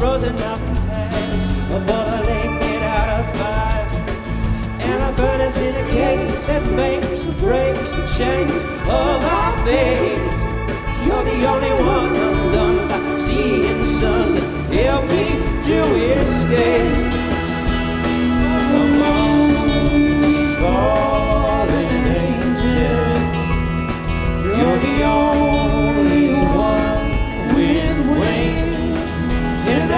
frozen mountain pass, a boiling it out of fire, and a furnace in a cave that makes or breaks the chains of our fate. You're the only one undone by seeing sun. Help me to escape.